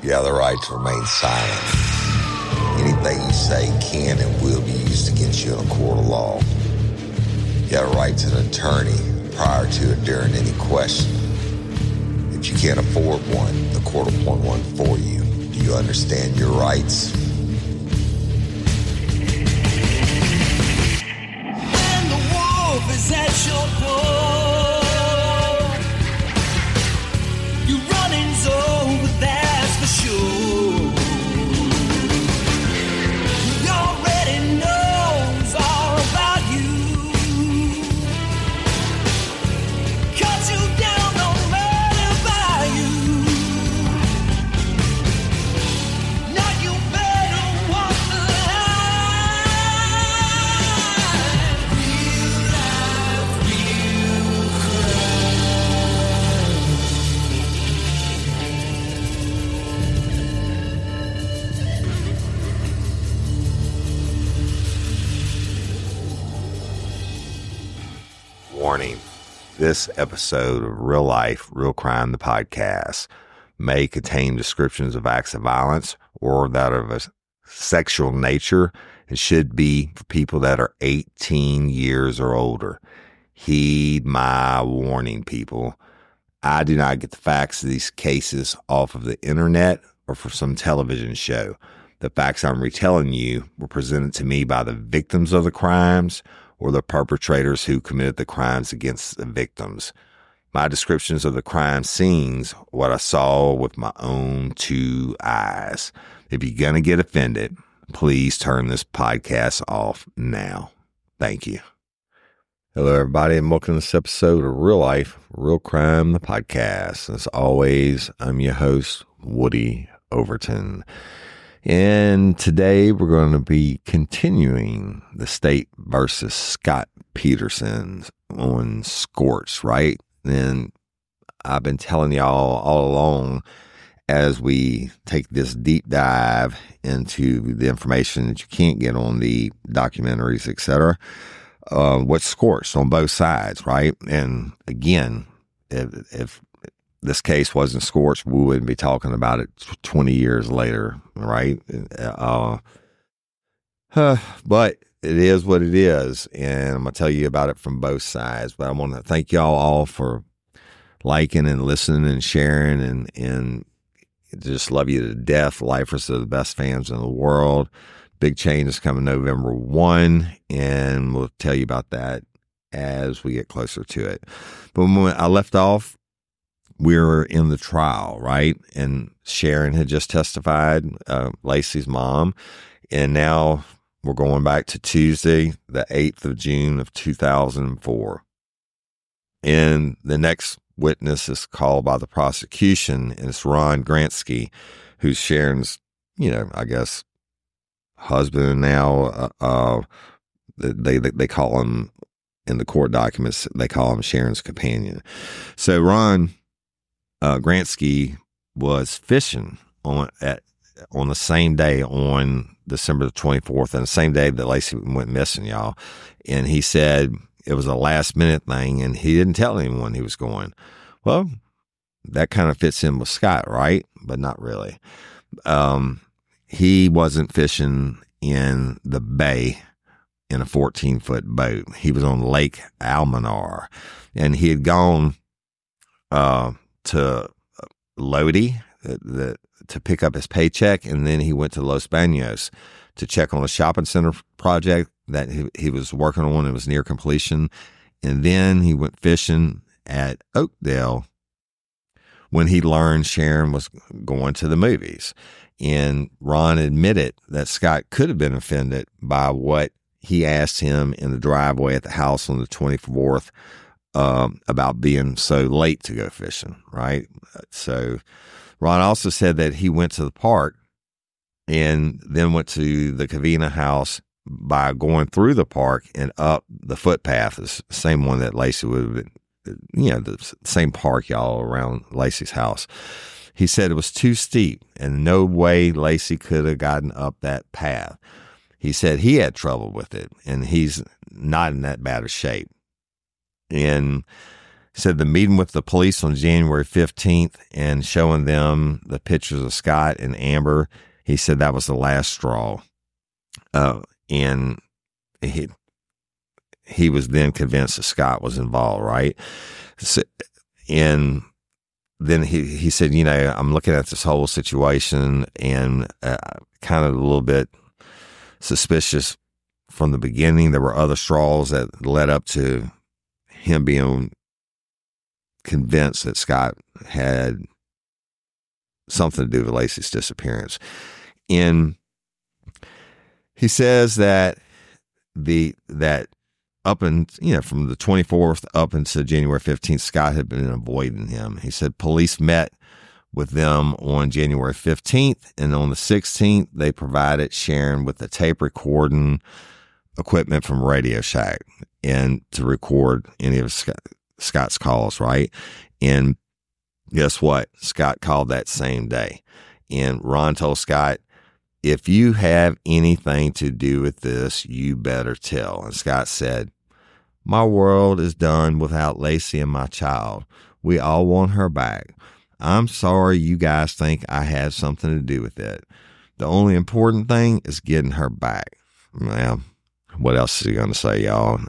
You have the right to remain silent. Anything you say can and will be used against you in a court of law. You have a right to an attorney prior to or during any question. If you can't afford one, the court will appoint one for you. Do you understand your rights? When the wolf is at your door, your running's over, that's for sure. He already knows all about you. Cut you down, no matter by you. Now you better walk the line. Real life, real crime. Warning. This episode of Real Life, Real Crime, the podcast, may contain descriptions of acts of violence or that of a sexual nature and should be for people that are 18 years or older. Heed my warning, people. I do not get the facts of these cases off of the internet or from some television show. The facts I'm retelling you were presented to me by the victims of the crimes or the perpetrators who committed the crimes against the victims. My descriptions of the crime scenes, what I saw with my own two eyes. If you're going to get offended, please turn this podcast off now. Thank you. Hello, everybody, and welcome to this episode of Real Life, Real Crime, the podcast. As always, I'm your host, Woody Overton. And today we're going to be continuing the state versus Scott Peterson on Scorch, right? And I've been telling y'all all along as we take this deep dive into the information that you can't get on the documentaries, etc., what's Scorched on both sides, right? And again, if this case wasn't Scorched, we wouldn't be talking about it 20 years later, right? But it is what it is, and I'm going to tell you about it from both sides. But I want to thank y'all all for liking and listening and sharing, and just love you to death. Lifers are the best fans in the world. Big change is coming November 1, and we'll tell you about that as we get closer to it. But when I left off, we were in the trial, right? And Sharon had just testified, Lacey's mom. And now we're going back to Tuesday, the 8th of June of 2004. And the next witness is called by the prosecution, and it's Ron Gransky, who's Sharon's, I guess, husband now. They call him, in the court documents, they call him Sharon's companion. So Ron Gransky was fishing on the same day, on December the 24th, and the same day that Lacey went missing, y'all. And he said it was a last minute thing, and he didn't tell anyone he was going. Well, that kind of fits in with Scott, right? But not really. He wasn't fishing in the bay in a 14-foot boat. He was on Lake Almanar, and he had gone to Lodi to pick up his paycheck, and then he went to Los Baños to check on a shopping center project that he was working on. It was near completion. And then he went fishing at Oakdale when he learned Sharon was going to the movies. And Ron admitted that Scott could have been offended by what he asked him in the driveway at the house on the 24th about being so late to go fishing, right? So Ron also said that he went to the park and then went to the Covina house by going through the park and up the footpath, the same one that Lacey would have been, the same park, y'all, around Lacey's house. He said it was too steep and no way Lacey could have gotten up that path. He said he had trouble with it, and he's not in that bad of shape. And He said the meeting with the police on January 15th and showing them the pictures of Scott and Amber, he said that was the last straw. And he was then convinced that Scott was involved, right? So, and then he said, I'm looking at this whole situation and kind of a little bit suspicious from the beginning. There were other straws that led up to him being convinced that Scott had something to do with Laci's disappearance. And he says that up from the 24th up until January 15th, Scott had been avoiding him. He said police met with them on January 15th, and on the 16th, they provided Sharon with the tape recording equipment from Radio Shack and to record any of Scott's calls, right? And guess what? Scott called that same day. And Ron told Scott, if you have anything to do with this, you better tell. And Scott said, my world is done without Laci and my child. We all want her back. I'm sorry you guys think I had something to do with it. The only important thing is getting her back. Well, what else is he going to say, y'all?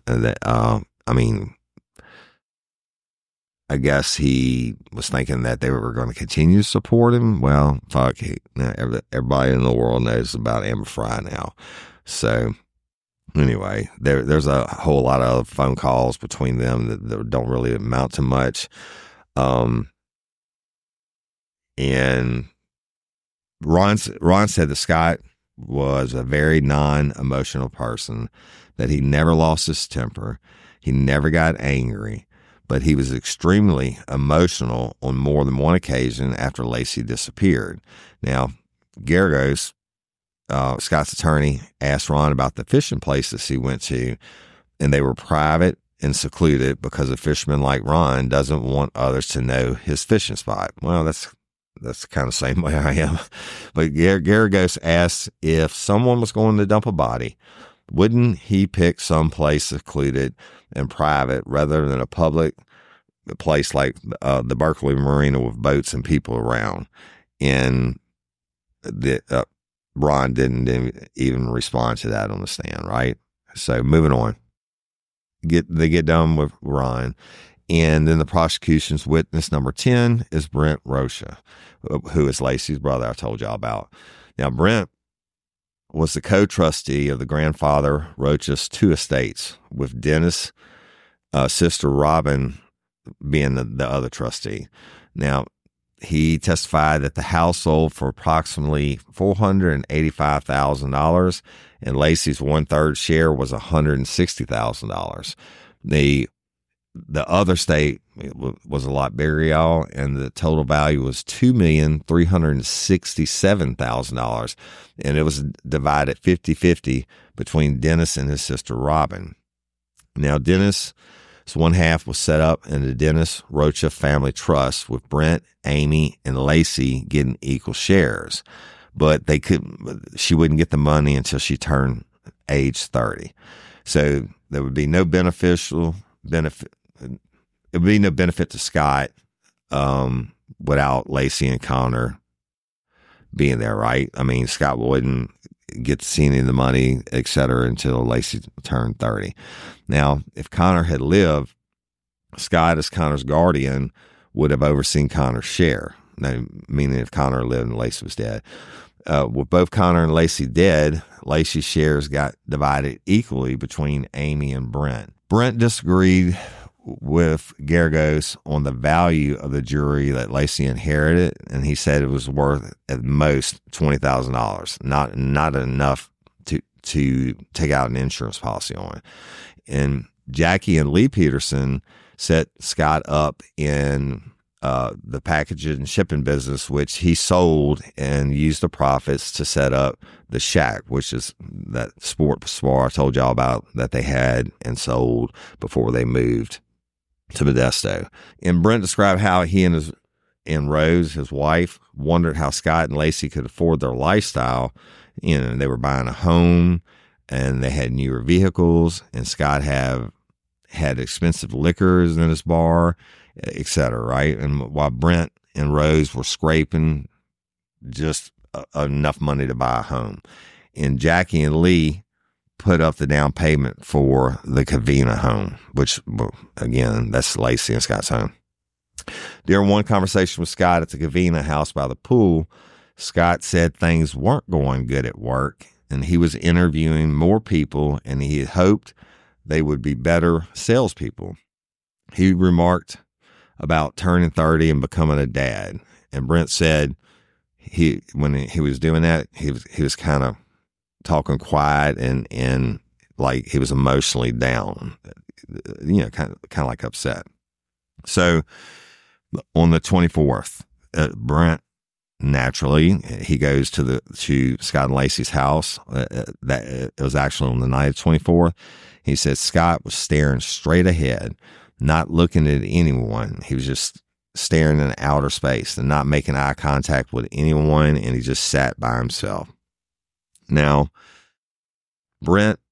I guess he was thinking that they were going to continue to support him. Well, fuck, everybody in the world knows about Amber Frey now. So anyway, there's a whole lot of phone calls between them that don't really amount to much. And Ron said that Scott was a very non-emotional person, that he never lost his temper. He never got angry, but he was extremely emotional on more than one occasion after Laci disappeared. Now, Geragos, Scott's attorney, asked Ron about the fishing places he went to, and they were private and secluded because a fisherman like Ron doesn't want others to know his fishing spot. Well, that's kind of the same way I am. But Geragos asked if someone was going to dump a body, wouldn't he pick some place secluded and private rather than a public place like the Berkeley Marina with boats and people around? And Ron didn't even respond to that on the stand, right? So moving on. They get done with Ron. And then the prosecution's witness number 10 is Brent Rocha, who is Laci's brother I told y'all about. Now, Brent was the co-trustee of the grandfather Rocha's two estates, with Dennis' sister Robin being the other trustee. Now, he testified that the house sold for approximately $485,000, and Laci's 1/3 share was $160,000. The other state was a lot bigger, y'all, and the total value was $2,367,000, and it was divided 50-50 between Dennis and his sister Robin. Now, Dennis' one half was set up in the Dennis Rocha Family Trust, with Brent, Amy, and Laci getting equal shares, but she wouldn't get the money until she turned age 30. So there would be no benefit. It would be no benefit to Scott without Laci and Connor being there, right? I mean, Scott wouldn't get to see any of the money, et cetera, until Laci turned 30. Now, if Connor had lived, Scott, as Connor's guardian, would have overseen Connor's share. Now, meaning if Connor lived and Laci was dead. With both Connor and Laci dead, Laci's shares got divided equally between Amy and Brent. Brent disagreed with Geragos on the value of the jewelry that Laci inherited, and he said it was worth at most $20,000, not enough to take out an insurance policy on it. And Jackie and Lee Peterson set Scott up in the packaging and shipping business, which he sold and used the profits to set up the Shack, which is that sport bar I told y'all about that they had and sold before they moved to Modesto. And Brent described how he and Rose, his wife, wondered how Scott and Laci could afford their lifestyle. They were buying a home and they had newer vehicles, and Scott had had expensive liquors in his bar, etc., right? And while Brent and Rose were scraping just enough money to buy a home. And Jackie and Lee put up the down payment for the Covina home, which, again, that's Lacey and Scott's home. During one conversation with Scott at the Covina house by the pool, Scott said things weren't going good at work, and he was interviewing more people, and he had hoped they would be better salespeople. He remarked about turning 30 and becoming a dad. And Brent said when he was doing that, he was kind of talking quiet and like he was emotionally down, kind of like upset. So on the 24th, Brent, naturally, he goes to Scott and Lacey's house. That it was actually on the night of 24th. He said Scott was staring straight ahead, not looking at anyone. He was just staring in outer space and not making eye contact with anyone, and he just sat by himself. Now, Brent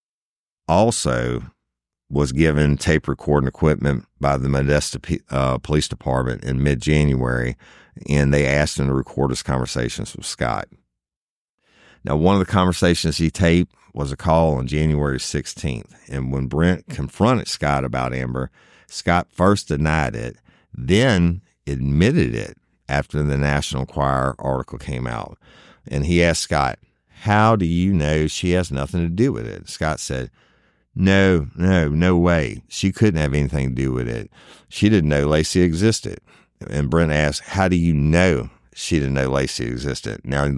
also was given tape recording equipment by the Modesto Police Department in mid-January, and they asked him to record his conversations with Scott. Now, one of the conversations he taped was a call on January 16th, and when Brent confronted Scott about Amber, Scott first denied it, then admitted it after the National Enquirer article came out. And he asked Scott, "How do you know she has nothing to do with it?" Scott said, No way. She couldn't have anything to do with it. She didn't know Lacey existed." And Brent asked, "How do you know she didn't know Lacey existed?" Now,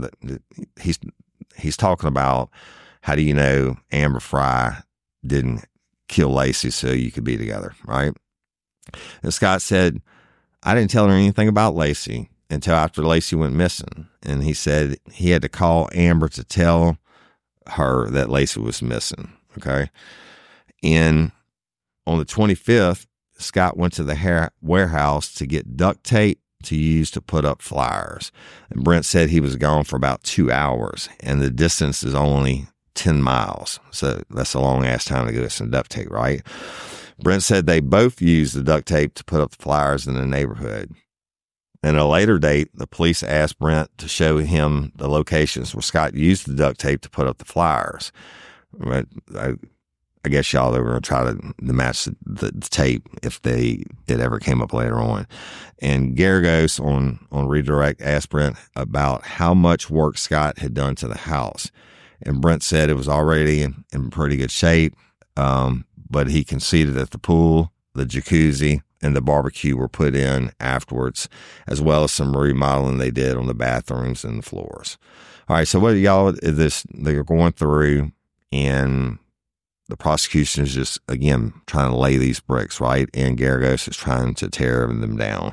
he's talking about, how do you know Amber Frey didn't kill Lacey so you could be together, right? And Scott said, "I didn't tell her anything about Lacey until after Lacey went missing." And he said he had to call Amber to tell her that Lacey was missing, okay? And on the 25th, Scott went to the warehouse to get duct tape to use to put up flyers. And Brent said he was gone for about 2 hours, and the distance is only 10 miles. So that's a long ass time to go get some duct tape, right? Brent said they both used the duct tape to put up the flyers in the neighborhood. At a later date, the police asked Brent to show him the locations where Scott used the duct tape to put up the flyers. But I guess y'all are going to try to match the tape if it ever came up later on. And Garagos on Redirect asked Brent about how much work Scott had done to the house. And Brent said it was already in pretty good shape, but he conceded that the pool, the jacuzzi, and the barbecue were put in afterwards, as well as some remodeling they did on the bathrooms and the floors. All right, so what y'all is they're going through, and the prosecution is just, again, trying to lay these bricks, right? And Garagos is trying to tear them down.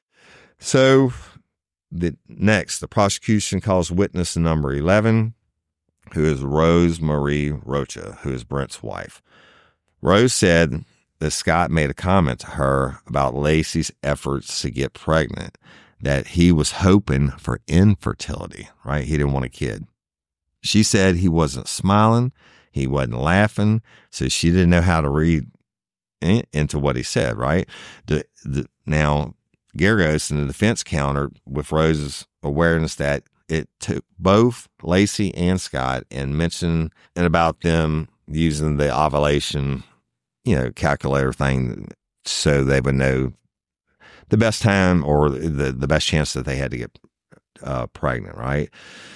So the prosecution calls witness number 11, who is Rose Marie Rocha, who is Brent's wife. Rose said that Scott made a comment to her about Lacey's efforts to get pregnant, that he was hoping for infertility, right? He didn't want a kid. She said he wasn't smiling, he wasn't laughing, so she didn't know how to read into what he said, right? Now, Garagos in the defense countered with Rose's awareness that it took both Lacey and Scott and mentioned it about them using the ovulation, calculator thing, so they would know the best time or the best chance that they had to get pregnant, right?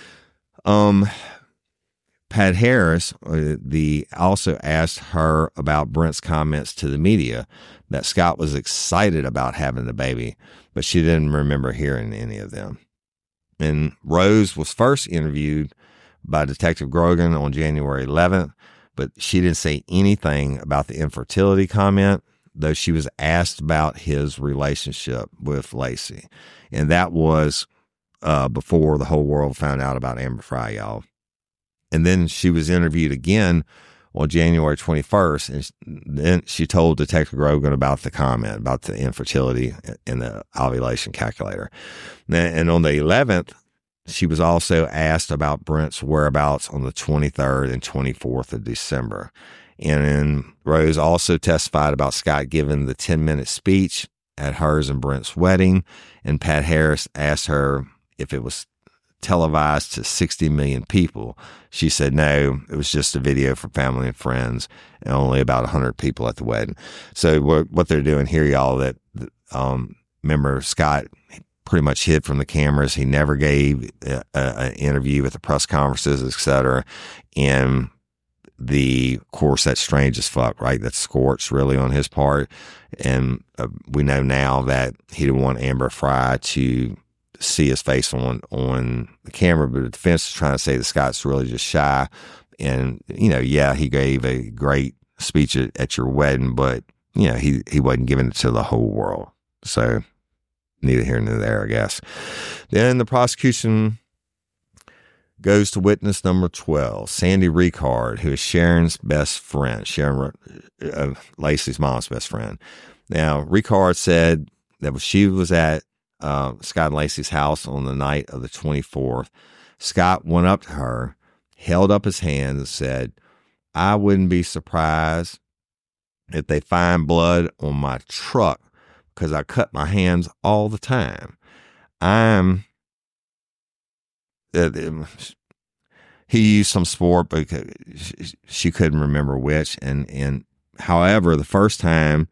Pat Harris also asked her about Brent's comments to the media that Scott was excited about having the baby, but she didn't remember hearing any of them. And Rose was first interviewed by Detective Grogan on January 11th, but she didn't say anything about the infertility comment, though she was asked about his relationship with Lacey. And that was before the whole world found out about Amber Frey, y'all. And then she was interviewed again on January 21st, and then she told Detective Grogan about the comment about the infertility in the ovulation calculator. And on the 11th, she was also asked about Brent's whereabouts on the 23rd and 24th of December. And then Rose also testified about Scott giving the 10-minute speech at hers and Brent's wedding. And Pat Harris asked her if it was televised to 60 million people. She said no, it was just a video for family and friends, and only about 100 people at the wedding. So what they're doing here, y'all, that remember Scott pretty much hid from the cameras. He never gave an interview at the press conferences, etc. And of course, that's strange as fuck, right? That's scorched really on his part. And we know now that he didn't want Amber Frey to see his face on the camera, but the defense is trying to say that Scott's really just shy. And, yeah, he gave a great speech at your wedding, but, he wasn't giving it to the whole world. So neither here nor there, I guess. Then the prosecution goes to witness number 12, Sandy Ricard, who is Sharon's best friend, Lacey's mom's best friend. Now, Ricard said that when she was at Scott and Lacey's house on the night of the 24th, Scott went up to her, held up his hand, and said, "I wouldn't be surprised if they find blood on my truck because I cut my hands all the time. He used some sport, but she couldn't remember which. And however, the first time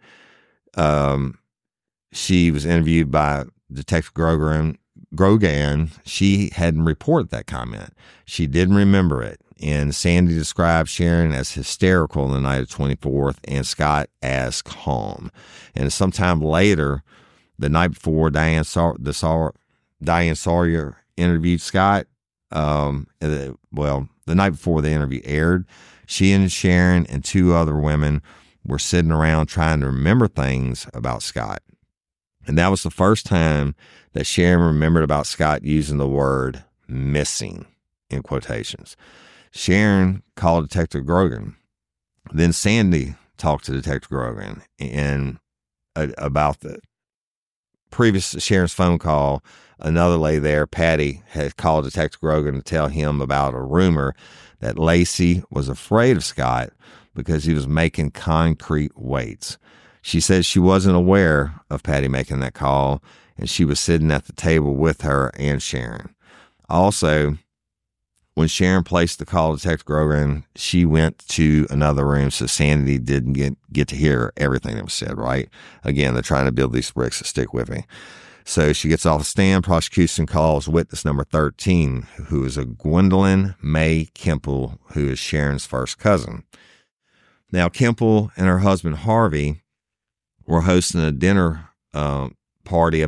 she was interviewed by Detective Grogan, she hadn't reported that comment. She didn't remember it. And Sandy described Sharon as hysterical on the night of the 24th and Scott as calm. And sometime later, the night before Diane Sawyer interviewed Scott, the night before the interview aired, she and Sharon and two other women were sitting around trying to remember things about Scott. And that was the first time that Sharon remembered about Scott using the word missing in quotations. Sharon called Detective Grogan. Then Sandy talked to Detective Grogan and about the previous to Sharon's phone call. Another lady there, Patty, had called Detective Grogan to tell him about a rumor that Lacey was afraid of Scott because he was making concrete weights. She said she wasn't aware of Patty making that call, and she was sitting at the table with her and Sharon. Also, when Sharon placed the call to Detective Grogan, she went to another room, so Sandy didn't get to hear everything that was said, right? Again, they're trying to build these bricks to stick with me. So she gets off the stand. Prosecution calls witness number 13, who is a Gwendolyn May Kemple, who is Sharon's first cousin. Now, Kemple and her husband, Harvey, were hosting a dinner party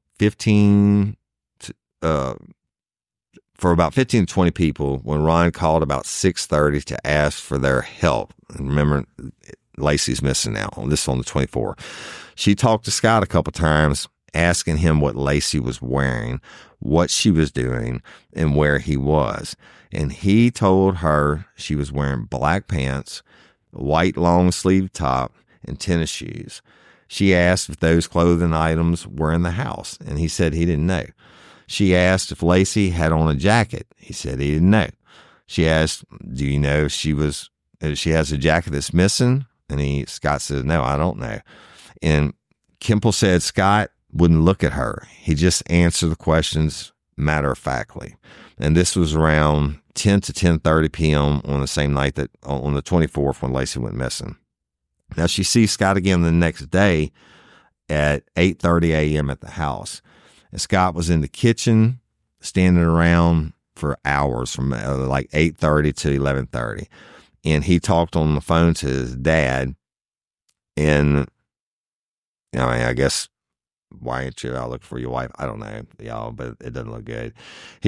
for about 15 to 20 people when Ron called about 6:30 to ask for their help. And remember, Lacey's missing now. This is on the 24th. She talked to Scott a couple times, asking him what Lacey was wearing, what she was doing, and where he was. And he told her she was wearing black pants, a white long sleeve top, and tennis shoes. She asked if those clothing items were in the house, and he said he didn't know. She asked if Lacey had on a jacket. He said he didn't know. She asked, "Do you know if she has a jacket that's missing?" And Scott said, "No, I don't know." And Kemple said Scott wouldn't look at her. He just answered the questions matter-of-factly. And this was around 10 to 10:30 p.m. on the same night on the 24th when Lacey went missing. Now, she sees Scott again the next day at 8:30 a.m. at the house. And Scott was in the kitchen standing around for hours from like 8:30 to 11:30. And he talked on the phone to his dad. And, I guess, why ain't you out looking for your wife? I don't know, y'all, but it doesn't look good.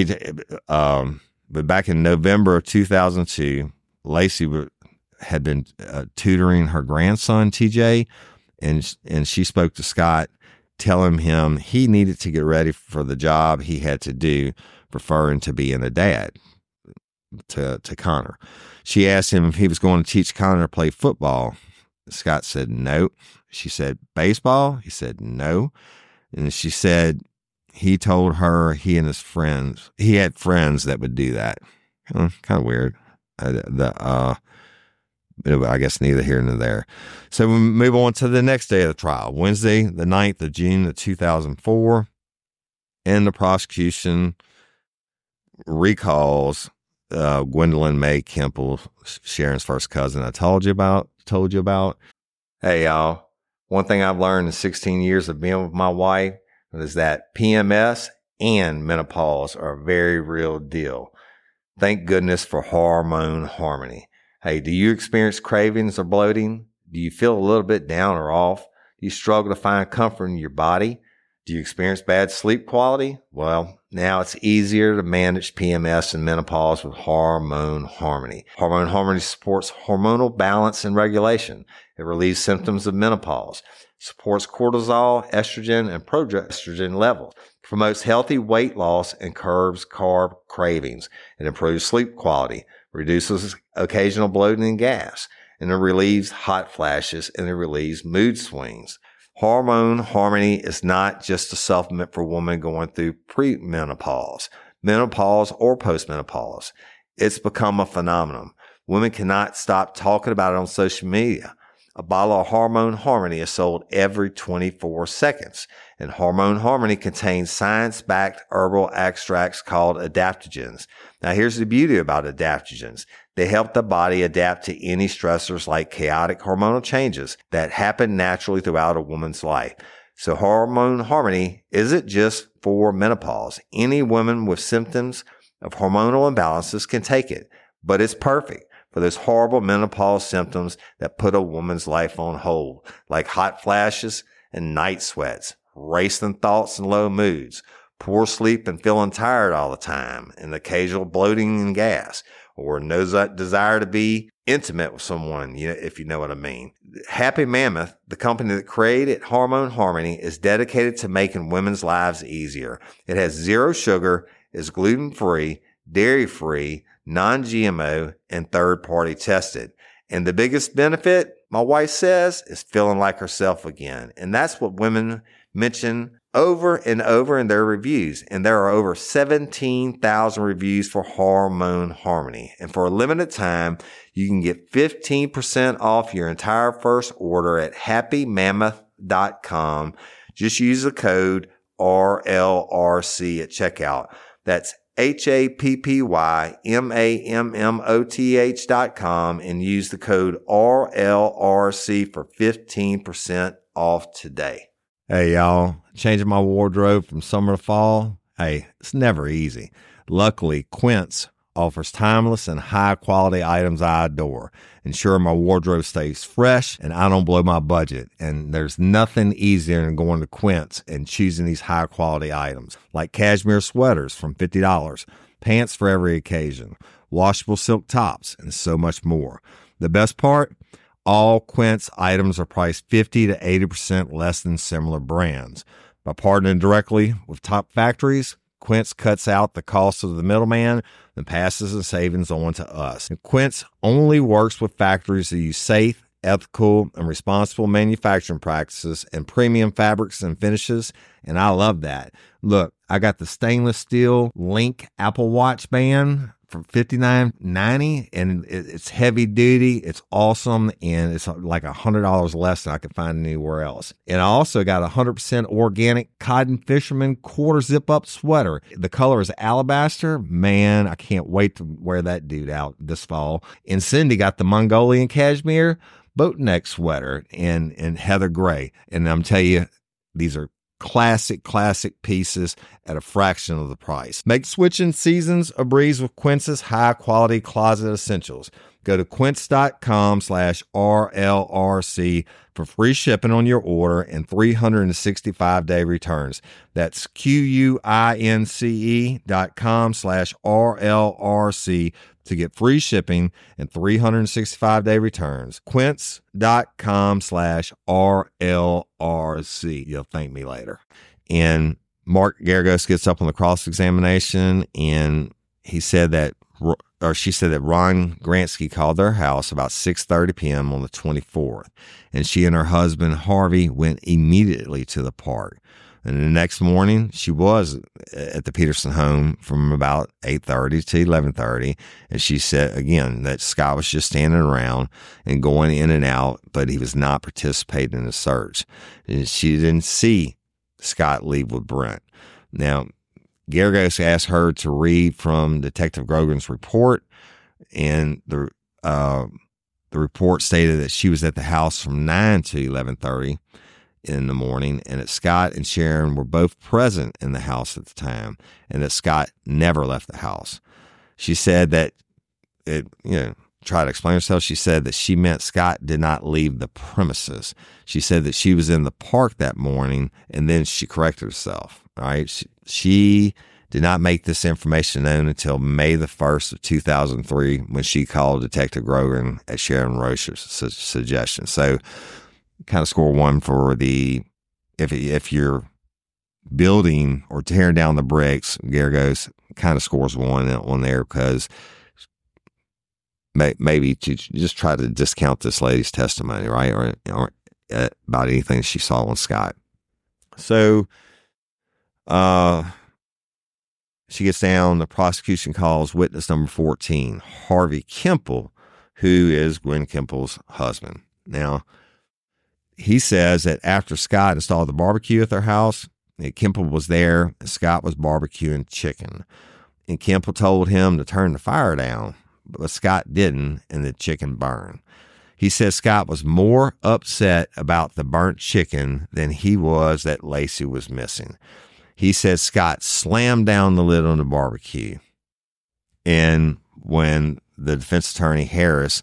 But back in November of 2002, Lacey had been tutoring her grandson, TJ, and she spoke to Scott, telling him he needed to get ready for the job he had to do, preferring to being a dad to Connor. She asked him if he was going to teach Connor to play football. Scott said no. She said, "Baseball?" He said no. And she said he told her he had friends that would do that. Kind of weird. I guess neither here nor there. So we move on to the next day of the trial, Wednesday, the 9th of June of 2004. And the prosecution recalls Gwendolyn May Kimple, Sharon's first cousin I told you about. Hey, y'all. One thing I've learned in 16 years of being with my wife is that PMS and menopause are a very real deal. Thank goodness for hormone harmony. Hey, do you experience cravings or bloating? Do you feel a little bit down or off? Do you struggle to find comfort in your body? Do you experience bad sleep quality? Well, now it's easier to manage PMS and menopause with Hormone Harmony. Hormone Harmony supports hormonal balance and regulation. It relieves symptoms of menopause, supports cortisol, estrogen, and progesterone levels, promotes healthy weight loss, and curbs carb cravings. It improves sleep quality, reduces occasional bloating and gas, and it relieves hot flashes, and it relieves mood swings. Hormone Harmony is not just a supplement for women going through premenopause, menopause, or postmenopause. It's become a phenomenon. Women cannot stop talking about it on social media. A bottle of Hormone Harmony is sold every 24 seconds, and Hormone Harmony contains science-backed herbal extracts called adaptogens. Now, here's the beauty about adaptogens. They help the body adapt to any stressors like chaotic hormonal changes that happen naturally throughout a woman's life. So Hormone Harmony isn't just for menopause. Any woman with symptoms of hormonal imbalances can take it, but it's perfect for those horrible menopause symptoms that put a woman's life on hold, like hot flashes and night sweats, racing thoughts and low moods, poor sleep and feeling tired all the time, and occasional bloating and gas, or no desire to be intimate with someone, if you know what I mean. Happy Mammoth, the company that created Hormone Harmony, is dedicated to making women's lives easier. It has zero sugar, is gluten-free, dairy-free, non-GMO, and third-party tested. And the biggest benefit, my wife says, is feeling like herself again. And that's what women mention over and over in their reviews. And there are over 17,000 reviews for Hormone Harmony. And for a limited time, you can get 15% off your entire first order at happymammoth.com. Just use the code RLRC at checkout. That's happymammoth.com and use the code RLRC for 15% off today. Hey, y'all, changing my wardrobe from summer to fall. Hey, it's never easy. Luckily, Quince offers timeless and high-quality items I adore, ensuring my wardrobe stays fresh and I don't blow my budget. And there's nothing easier than going to Quince and choosing these high-quality items, like cashmere sweaters from $50, pants for every occasion, washable silk tops, and so much more. The best part? All Quince items are priced 50 to 80% less than similar brands. By partnering directly with top factories, Quince cuts out the cost of the middleman and passes the savings on to us. And Quince only works with factories that use safe, ethical, and responsible manufacturing practices and premium fabrics and finishes, and I love that. Look, I got the stainless steel Link Apple Watch band for $59.90, and it's heavy duty, it's awesome, and it's like $100 less than I could find anywhere else. And I also got a 100% organic cotton fisherman quarter zip up sweater. The color is alabaster. Man, I can't wait to wear that dude out this fall. And Cindy got the Mongolian cashmere boat neck sweater in heather gray. And I'm telling you, these are classic pieces at a fraction of the price. Make switching seasons a breeze with Quince's high-quality closet essentials. Go to quince.com/RLRC for free shipping on your order and 365-day returns. That's QUINCE.com/RLRC to get free shipping and 365-day returns. Quince.com/RLRC. You'll thank me later. And Mark Geragos gets up on the cross-examination, and she said that Ron Gransky called their house about 6:30 p.m. on the 24th, and she and her husband, Harvey, went immediately to the park. And the next morning, she was at the Peterson home from about 8:30 to 11:30. And she said, again, that Scott was just standing around and going in and out, but he was not participating in the search. And she didn't see Scott leave with Brent. Now, Geragos asked her to read from Detective Grogan's report, and the report stated that she was at the house from 9 to 11:30 in the morning, and that Scott and Sharon were both present in the house at the time, and that Scott never left the house. She said that try to explain herself. She said that she meant Scott did not leave the premises. She said that she was in the park that morning, and then she corrected herself. All right. She did not make this information known until May the 1st of 2003, when she called Detective Grogan at Sharon Roche's suggestion. So kind of score one for if you're building or tearing down the bricks, Geragos kind of scores one on there, because maybe to just try to discount this lady's testimony, right? Or about anything she saw on Scott. So, she gets down, the prosecution calls witness number 14, Harvey Kimple, who is Gwen Kimple's husband. Now, he says that after Scott installed the barbecue at their house, Kimple was there and Scott was barbecuing chicken. And Kimple told him to turn the fire down, but Scott didn't, and the chicken burned. He says Scott was more upset about the burnt chicken than he was that Laci was missing. He says Scott slammed down the lid on the barbecue. And when the defense attorney Harris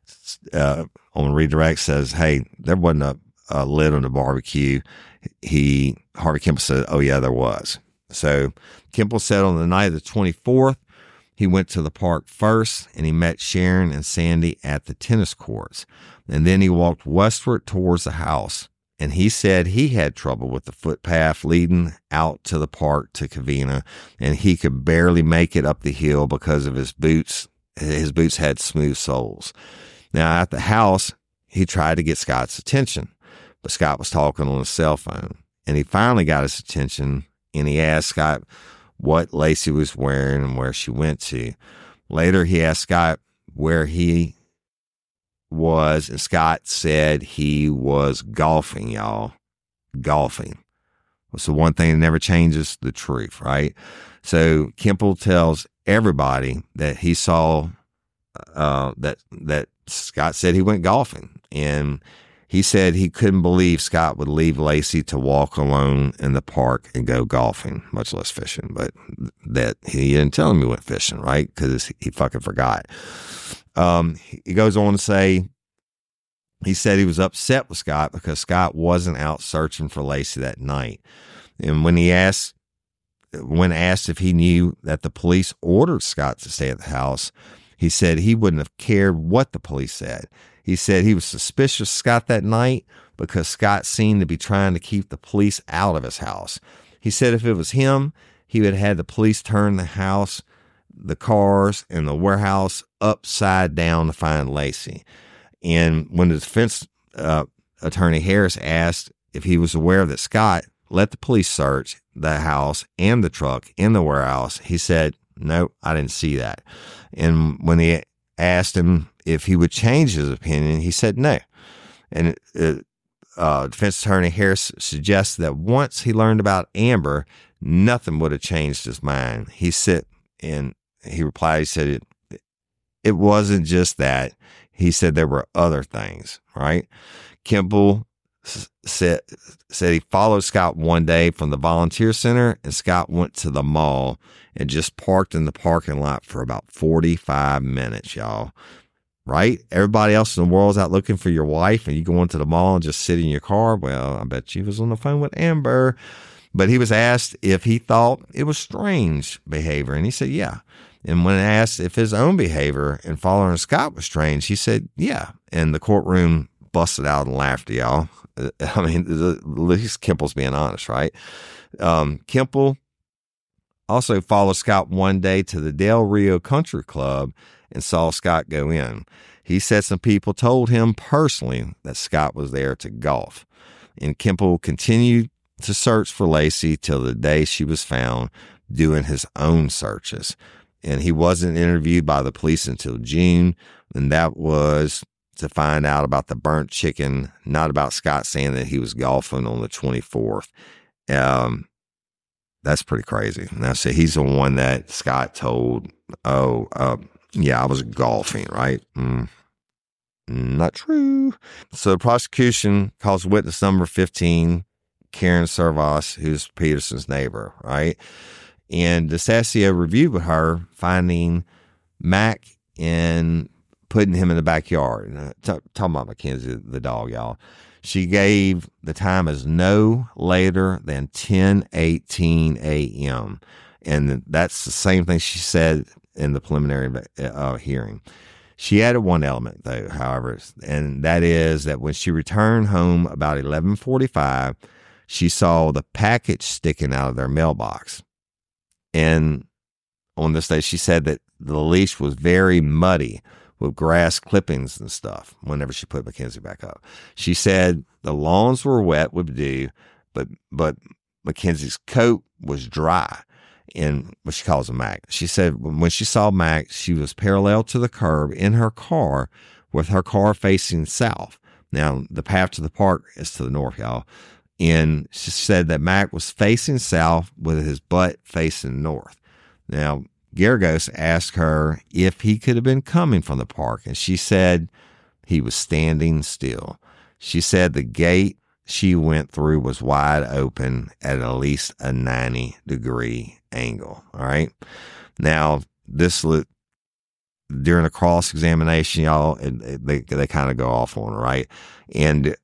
on redirect says, hey, there wasn't a lid on the barbecue, Harvey Kimple said, oh yeah, there was. So Kimple said on the night of the 24th, he went to the park first, and he met Sharon and Sandy at the tennis courts. And then he walked westward towards the house. And he said he had trouble with the footpath leading out to the park to Covina, and he could barely make it up the hill because of his boots. His boots had smooth soles. Now, at the house, he tried to get Scott's attention, but Scott was talking on his cell phone. And he finally got his attention, and he asked Scott what Laci was wearing and where she went to. Later, he asked Scott where he was, and Scott said he was golfing, y'all. Golfing. What's the one thing that never changes? The truth, right? So Kimple tells everybody that he saw that Scott said he went golfing, and he said he couldn't believe Scott would leave Laci to walk alone in the park and go golfing, much less fishing. But that he didn't tell him he went fishing, right? Because he fucking forgot. He goes on to say, he said he was upset with Scott because Scott wasn't out searching for Laci that night. And when asked if he knew that the police ordered Scott to stay at the house, he said he wouldn't have cared what the police said. He said he was suspicious of Scott that night because Scott seemed to be trying to keep the police out of his house. He said if it was him, he would have had the police turn the house, the cars, and the warehouse upside down to find Laci. And when the defense attorney Harris asked if he was aware that Scott let the police search the house and the truck in the warehouse, he said, no, I didn't see that. And when they asked him if he would change his opinion, he said no. And defense attorney Harris suggested that once he learned about Amber, nothing would have changed his mind. He replied, he said, it wasn't just that. He said there were other things, right? Kimple said he followed Scott one day from the volunteer center, and Scott went to the mall and just parked in the parking lot for about 45 minutes, y'all. Right? Everybody else in the world's out looking for your wife, and you go into the mall and just sit in your car. Well, I bet you was on the phone with Amber. But he was asked if he thought it was strange behavior, and he said, yeah. And when asked if his own behavior in following Scott was strange, he said, yeah. And the courtroom busted out and laughed, y'all. I mean, at least Kimple's being honest, right? Kimple also followed Scott one day to the Del Rio Country Club and saw Scott go in. He said some people told him personally that Scott was there to golf. And Kimple continued to search for Laci till the day she was found doing his own searches. And he wasn't interviewed by the police until June, and that was to find out about the burnt chicken, not about Scott saying that he was golfing on the 24th. That's pretty crazy. Now, so he's the one that Scott told, yeah, I was golfing, right? Not true. So the prosecution calls witness number 15, Karen Servas, who's Peterson's neighbor, right? And DeSasio reviewed with her, finding Mac and putting him in the backyard. Talking about Mackenzie, the dog, y'all. She gave the time as no later than 10:18 a.m. And that's the same thing she said in the preliminary hearing. She added one element, though, however, and that is that when she returned home about 11:45, she saw the package sticking out of their mailbox. And on this day, she said that the leash was very muddy with grass clippings and stuff whenever she put Mackenzie back up. She said the lawns were wet with dew, but Mackenzie's coat was dry in what she calls a Mac. She said when she saw Mac, she was parallel to the curb in her car with her car facing south. Now, the path to the park is to the north, y'all. And she said that Mac was facing south with his butt facing north. Now, Geragos asked her if he could have been coming from the park, and she said he was standing still. She said the gate she went through was wide open at least a 90-degree angle. All right. Now, this during a cross-examination, y'all, they kind of go off on, right? And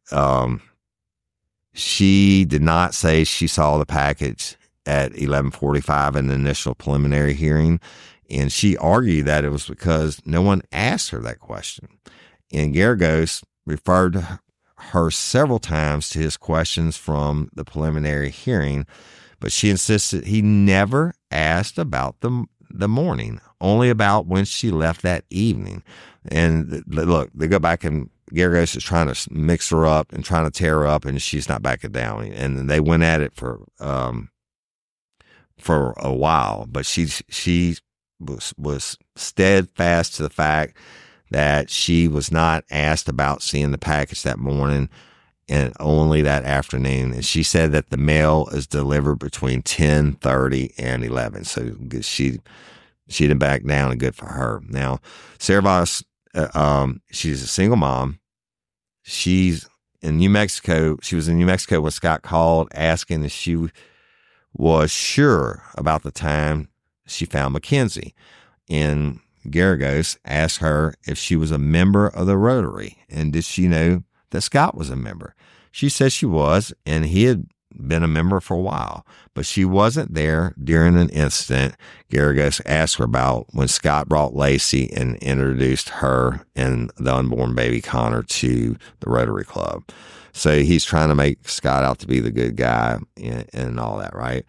she did not say she saw the package at 11:45 in the initial preliminary hearing. And she argued that it was because no one asked her that question. And Geragos referred to her several times to his questions from the preliminary hearing, but she insisted he never asked about the morning, only about when she left that evening. And look, they go back and Geragos is trying to mix her up and trying to tear her up, and she's not backing down. And they went at it for a while, but she was steadfast to the fact that she was not asked about seeing the package that morning and only that afternoon. And she said that the mail is delivered between 10:30 and 11. So she didn't back down, and good for her. Now, Servas, she's a single mom. She's in New Mexico. She was in New Mexico when Scott called asking if she was sure about the time she found Mackenzie. And Geragos asked her if she was a member of the Rotary and did she know that Scott was a member. She said she was, and he had been a member for a while, but she wasn't there during an incident Geragos asked her about when Scott brought Laci and introduced her and the unborn baby Connor to the Rotary Club. So he's trying to make Scott out to be the good guy and all that, right?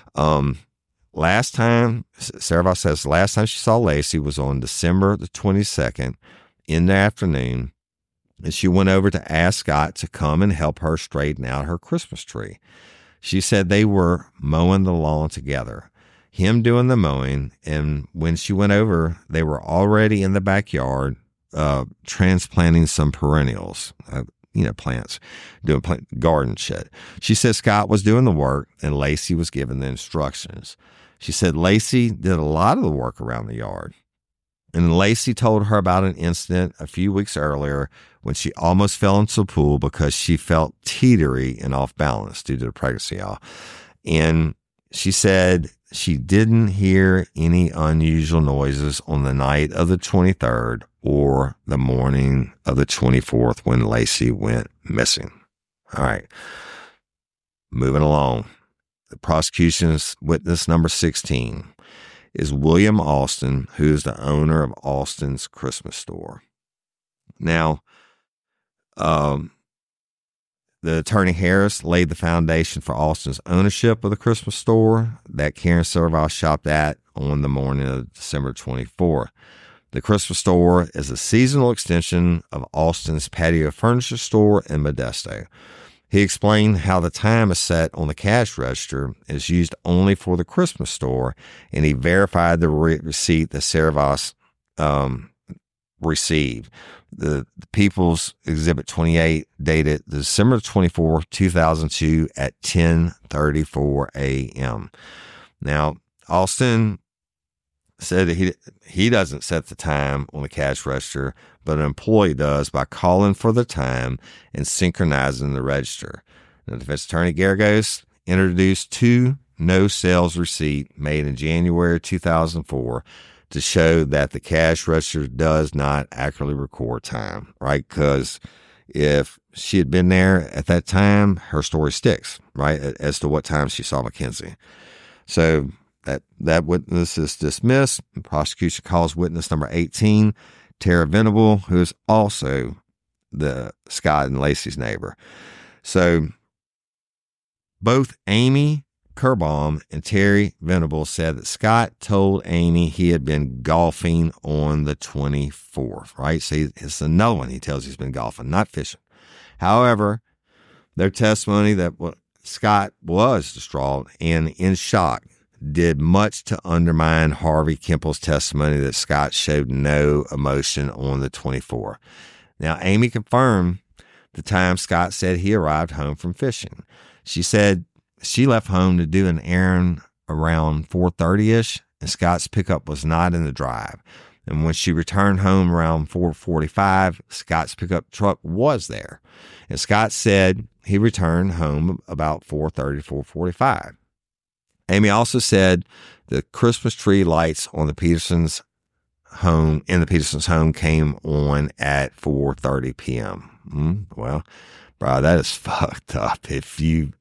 Last time, Servas says last time she saw Laci was on December the 22nd in the afternoon, and she went over to ask Scott to come and help her straighten out her Christmas tree. She said they were mowing the lawn together, him doing the mowing, and when she went over, they were already in the backyard transplanting some perennials, plants, doing garden shit. She said Scott was doing the work and Laci was giving the instructions. She said Laci did a lot of the work around the yard. And Laci told her about an incident a few weeks earlier when she almost fell into the pool because she felt teetery and off balance due to the pregnancy, y'all. And she said she didn't hear any unusual noises on the night of the 23rd or the morning of the 24th when Laci went missing. All right. Moving along. The prosecution's witness number 16 is William Alston, who is the owner of Alston's Christmas store. Now, the attorney Harris laid the foundation for Alston's ownership of the Christmas store that Karen Servas shopped at on the morning of December 24th. The Christmas store is a seasonal extension of Alston's patio furniture store in Modesto. He explained how the time is set on the cash register is used only for the Christmas store, and he verified the receipt that Sarah Voss received. The People's Exhibit 28 dated December 24, 2002 at 10:34 a.m. Now, Austin said that he doesn't set the time on the cash register, but an employee does by calling for the time and synchronizing the register. The defense attorney Geragos introduced 2 no sales receipt made in January 2004 to show that the cash register does not accurately record time, right? Because if she had been there at that time, her story sticks, right, as to what time she saw Mackenzie. So that witness is dismissed. The prosecution calls witness number 18, Tara Venable, who is also the Scott and Lacey's neighbor. So both Amy Kerbaum and Terry Venable said that Scott told Amy he had been golfing on the 24th, right? So it's another one he tells he's been golfing, not fishing. However, their testimony that Scott was distraught and in shock did much to undermine Harvey Kimple's testimony that Scott showed no emotion on the 24th. Now, Amy confirmed the time Scott said he arrived home from fishing. She said she left home to do an errand around 4:30-ish, and Scott's pickup was not in the drive. And when she returned home around 4:45, Scott's pickup truck was there. And Scott said he returned home about 4:30, 4:45. Amy also said the Christmas tree lights on the Petersons' home, in the Petersons' home, came on at 4:30 p.m. Well, bro, that is fucked up. If you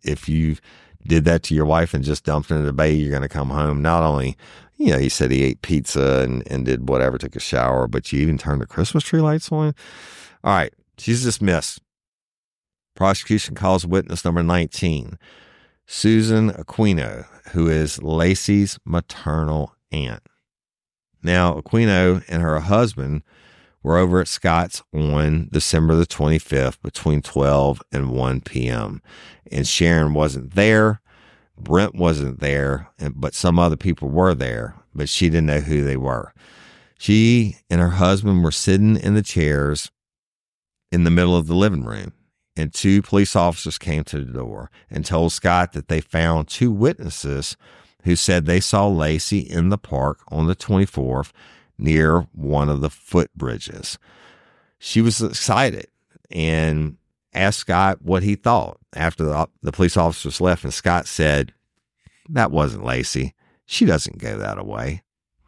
did that to your wife and just dumped her in the bay, you're going to come home. Not only, he said he ate pizza and did whatever, took a shower, but you even turned the Christmas tree lights on. All right. She's dismissed. Prosecution calls witness number 19, Susan Aquino, who is Lacey's maternal aunt. Now, Aquino and her husband were over at Scott's on December the 25th between 12 and 1 p.m. And Sharon wasn't there. Brent wasn't there, but some other people were there, but she didn't know who they were. She and her husband were sitting in the chairs in the middle of the living room, and 2 police officers came to the door and told Scott that they found 2 witnesses who said they saw Lacey in the park on the 24th near one of the footbridges. She was excited and asked Scott what he thought after the police officers left, and Scott said, "That wasn't Lacey. She doesn't go that way."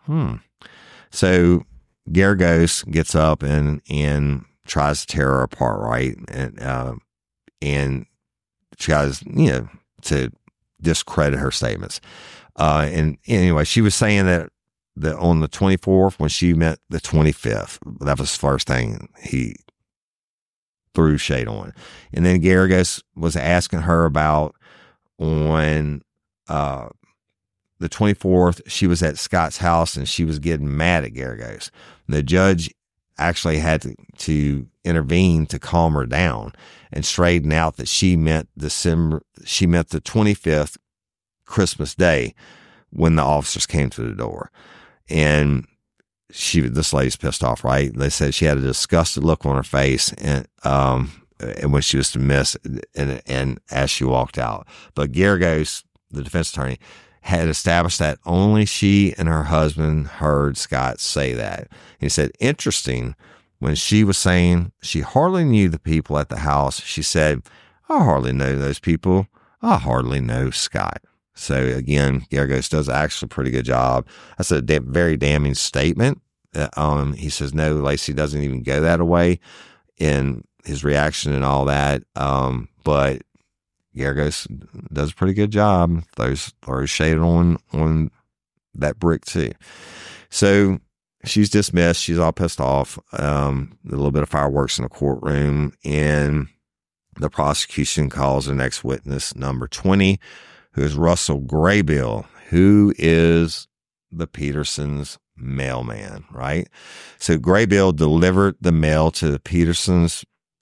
So Geragos gets up and tries to tear her apart, right? And tries, to discredit her statements. And anyway, she was saying that on the 24th, when she met the 25th, that was the first thing he threw shade on. And then Geragos was asking her about on the 24th, she was at Scott's house and she was getting mad at Geragos. The judge actually had to intervene to calm her down and straighten out that she meant the 25th Christmas Day when the officers came to the door. And this lady's pissed off, right? They said she had a disgusted look on her face and when she was dismissed and as she walked out. But Geragos, the defense attorney, had established that only she and her husband heard Scott say that. He said, interesting, when she was saying she hardly knew the people at the house, she said, "I hardly know those people. I hardly know Scott." So again, Geragos does actually a pretty good job. That's a very damning statement. He says, no, Lacey doesn't even go that way in his reaction and all that. But Geragos does a pretty good job. Throws shade on that brick too. So she's dismissed. She's all pissed off. A little bit of fireworks in the courtroom, and the prosecution calls the next witness, number 20, who is Russell Graybill, who is the Petersons' mailman, right? So Graybill delivered the mail to the Petersons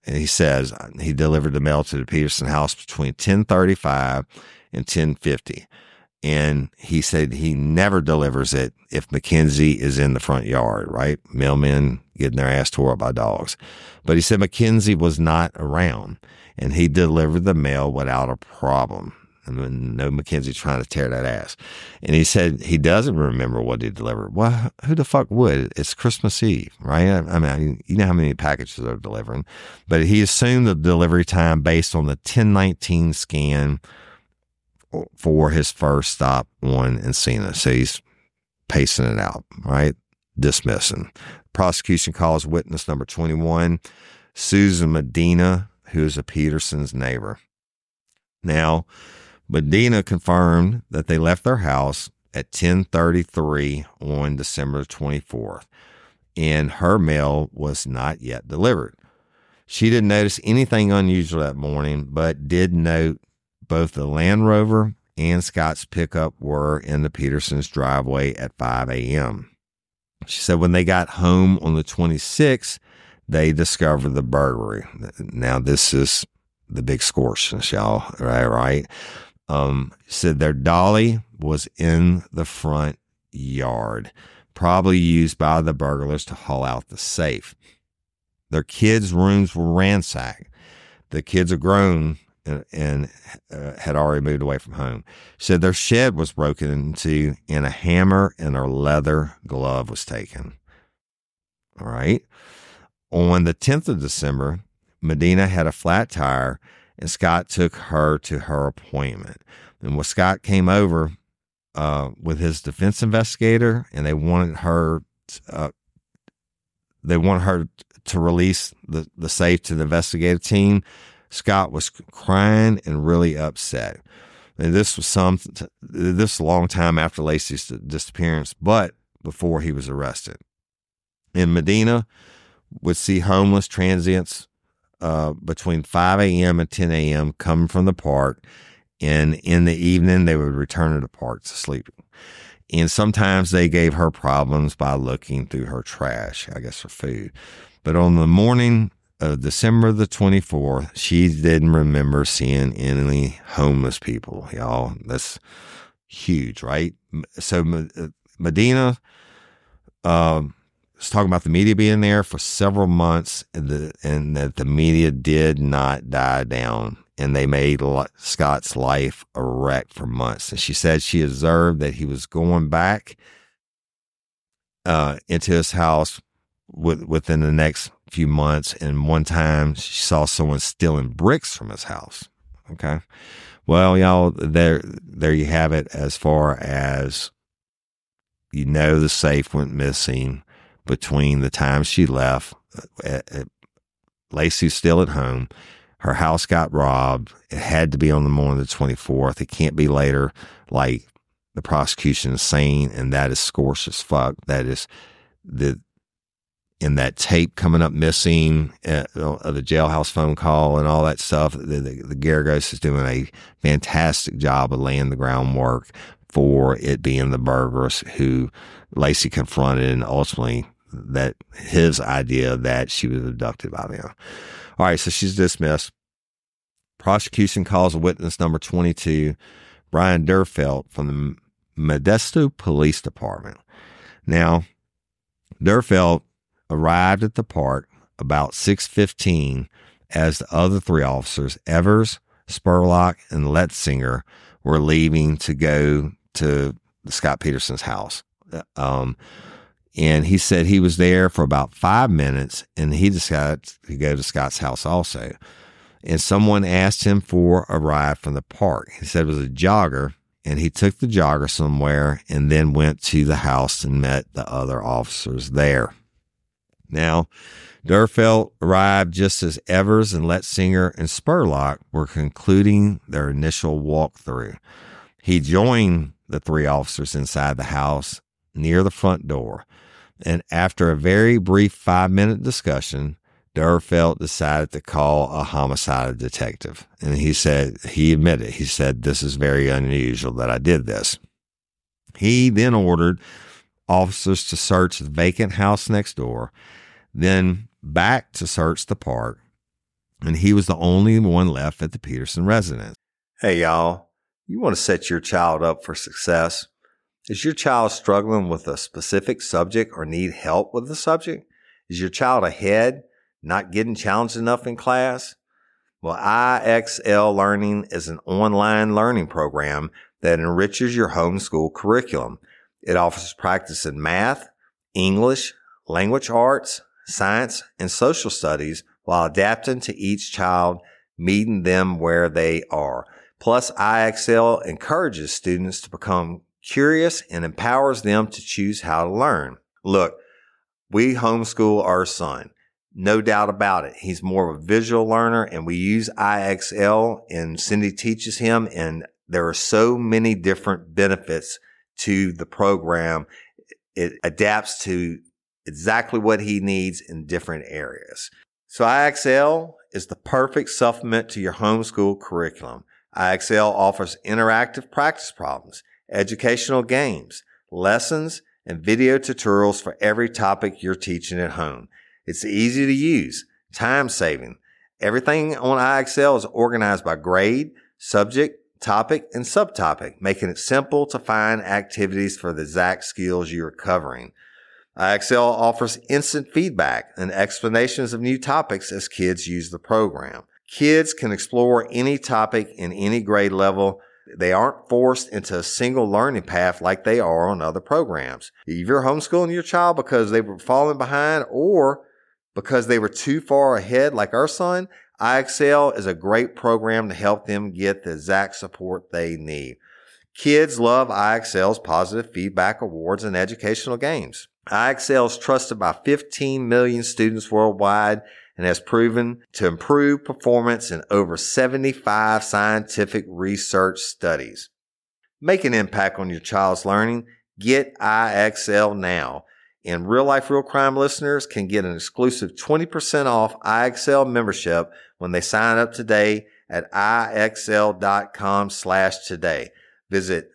And he says he delivered the mail to the Peterson house between 10:35 and 10:50. And he said he never delivers it if Mackenzie is in the front yard, right? Mailmen getting their ass tore up by dogs. But he said Mackenzie was not around, and he delivered the mail without a problem. I mean, no Mackenzie trying to tear that ass. And he said he doesn't remember what he delivered. Well, who the fuck would? It's Christmas Eve, right? I mean, you know how many packages they're delivering. But he assumed the delivery time based on the 1019 scan for his first stop on Encina. So he's pacing it out, right? Dismissing. Prosecution calls witness number 21, Susan Medina, who is a Peterson's neighbor. Now, Medina confirmed that they left their house at 10:33 on December 24th, and her mail was not yet delivered. She didn't notice anything unusual that morning, but did note both the Land Rover and Scott's pickup were in the Petersons' driveway at 5 a.m. She said when they got home on the 26th, they discovered the burglary. Now, this is the big scorchness, y'all, right? Said their dolly was in the front yard, probably used by the burglars to haul out the safe. Their kids' rooms were ransacked. The kids are grown and had already moved away from home. Said their shed was broken into and a hammer and a leather glove was taken. All right. On the 10th of December, Medina had a flat tire and Scott took her to her appointment. And when Scott came over with his defense investigator, and they wanted her to release the safe to the investigative team, Scott was crying and really upset. And this was a long time after Lacey's disappearance, but before he was arrested. And Medina would see homeless transients between 5 a.m. and 10 a.m. coming from the park, and in the evening they would return to the park to sleep. And sometimes they gave her problems by looking through her trash, I guess for food. But on the morning of December the 24th, she didn't remember seeing any homeless people, y'all. That's huge, right? So Medina was talking about the media being there for several months, and that the media did not die down, and they made Scott's life a wreck for months. And she said she observed that he was going back into his house within the next few months, and one time she saw someone stealing bricks from his house. Okay, well, y'all, there you have it. As far as the safe went missing between the time she left. Lacey's still at home. Her house got robbed. It had to be on the morning of the 24th. It can't be later, like the prosecution is saying, and that is scorched as fuck. That is in that tape coming up missing, of the jailhouse phone call and all that stuff. The Garagos is doing a fantastic job of laying the groundwork for it being the burglars who Lacey confronted, and ultimately that his idea that she was abducted by them. All right, so she's dismissed. Prosecution calls witness number 22, Brian Durfelt from the Modesto Police Department. Now, Durfelt arrived at the park about 6:15 as the other three officers, Evers, Spurlock, and Letzinger, were leaving to go to Scott Peterson's house. And he said he was there for about 5 minutes, and he decided to go to Scott's house also. And someone asked him for a ride from the park. He said it was a jogger, and he took the jogger somewhere and then went to the house and met the other officers there. Now, Durfelt arrived just as Evers and Letzinger and Spurlock were concluding their initial walkthrough. He joined the three officers inside the house near the front door. And after a very brief 5-minute discussion, Durfelt decided to call a homicide detective. And he admitted, this is very unusual that I did this. He then ordered officers to search the vacant house next door, then back to search the park, and he was the only one left at the Peterson residence. Hey, y'all, you want to set your child up for success? Is your child struggling with a specific subject or need help with the subject? Is your child ahead, not getting challenged enough in class? Well, IXL Learning is an online learning program that enriches your homeschool curriculum. It offers practice in math, English, language arts, science, and social studies while adapting to each child, meeting them where they are. Plus, IXL encourages students to become curious and empowers them to choose how to learn. Look, we homeschool our son. No doubt about it. He's more of a visual learner, and we use IXL, and Cindy teaches him, and there are so many different benefits to the program. It adapts to exactly what he needs in different areas. So IXL is the perfect supplement to your homeschool curriculum. IXL offers interactive practice problems, educational games, lessons, and video tutorials for every topic you're teaching at home. It's easy to use, time-saving. Everything on IXL is organized by grade, subject, topic, and subtopic, making it simple to find activities for the exact skills you're covering. IXL offers instant feedback and explanations of new topics as kids use the program. Kids can explore any topic in any grade level. They aren't forced into a single learning path like they are on other programs. If you're homeschooling your child because they were falling behind or because they were too far ahead like our son, IXL is a great program to help them get the exact support they need. Kids love IXL's positive feedback awards and educational games. IXL is trusted by 15 million students worldwide and has proven to improve performance in over 75 scientific research studies. Make an impact on your child's learning. Get IXL now. And Real Life, Real Crime listeners can get an exclusive 20% off IXL membership when they sign up today at IXL.com/today. Visit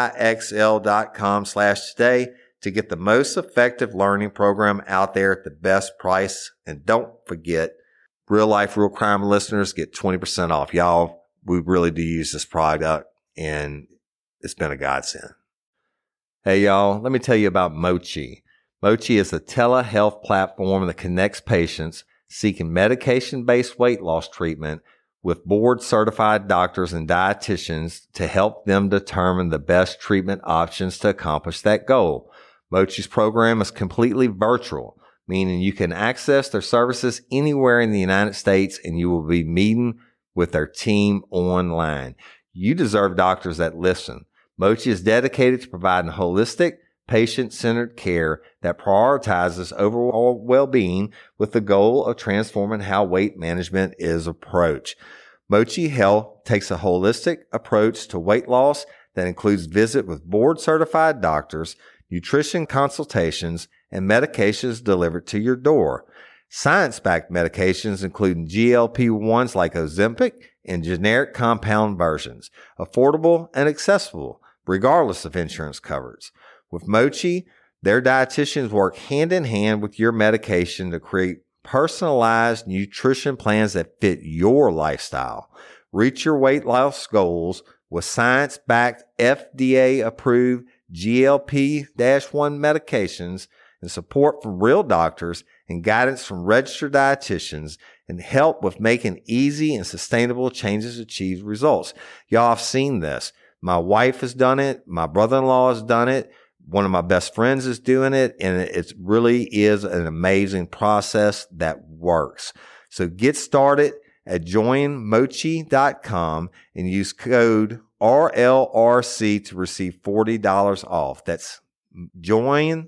IXL.com/today to get the most effective learning program out there at the best price. And don't forget, Real Life, Real Crime listeners get 20% off. Y'all, we really do use this product, and it's been a godsend. Hey, y'all, let me tell you about Mochi. Mochi is a telehealth platform that connects patients seeking medication-based weight loss treatment with board-certified doctors and dietitians to help them determine the best treatment options to accomplish that goal. Mochi's program is completely virtual, meaning you can access their services anywhere in the United States and you will be meeting with their team online. You deserve doctors that listen. Mochi is dedicated to providing holistic, patient-centered care that prioritizes overall well-being with the goal of transforming how weight management is approached. Mochi Health takes a holistic approach to weight loss that includes visit with board-certified doctors, nutrition consultations, and medications delivered to your door. Science-backed medications including GLP-1s like Ozempic and generic compound versions, affordable and accessible, regardless of insurance coverage. With Mochi, their dietitians work hand in hand with your medication to create personalized nutrition plans that fit your lifestyle. Reach your weight loss goals with science-backed, FDA-approved GLP-1 medications and support from real doctors and guidance from registered dietitians and help with making easy and sustainable changes to achieve results. Y'all have seen this. My wife has done it. My brother-in-law has done it. One of my best friends is doing it, and it really is an amazing process that works. So get started at joinmochi.com and use code RLRC to receive $40 off. That's join,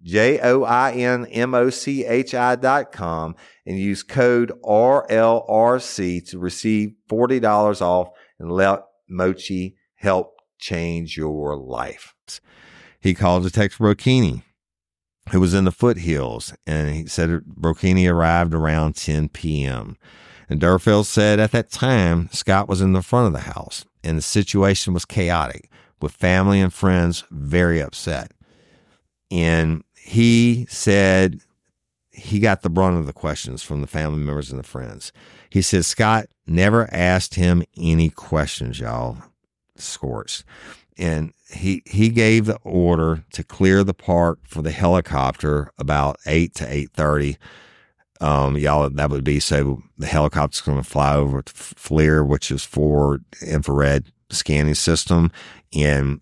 JOINMOCHI.com, and use code RLRC to receive $40 off and let Mochi help change your life. He called Detective Brocchini, who was in the foothills, and he said Brocchini arrived around 10 p.m. And Durfeld said at that time, Scott was in the front of the house, and the situation was chaotic, with family and friends very upset. And he said he got the brunt of the questions from the family members and the friends. He said Scott never asked him any questions, y'all. Scorched. And he gave the order to clear the park for the helicopter about 8 to 8:30. Y'all, that would be so the helicopter's going to fly over to FLIR, which is for infrared scanning system. And